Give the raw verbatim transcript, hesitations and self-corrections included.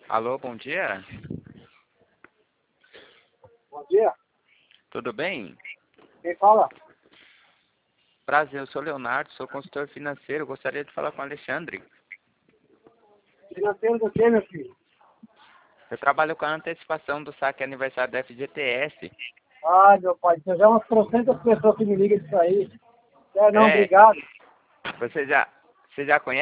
Alô, bom dia. Bom dia. Tudo bem? Quem fala? Prazer, eu sou Leonardo, sou consultor financeiro. Gostaria de falar com o Alexandre. Financeiro do que, meu filho? Eu trabalho com a antecipação do saque aniversário da F G T S. Ai, meu pai, tem já umas trocentas pessoas que me ligam disso aí. É, não, É, obrigado. você já, você já conhece?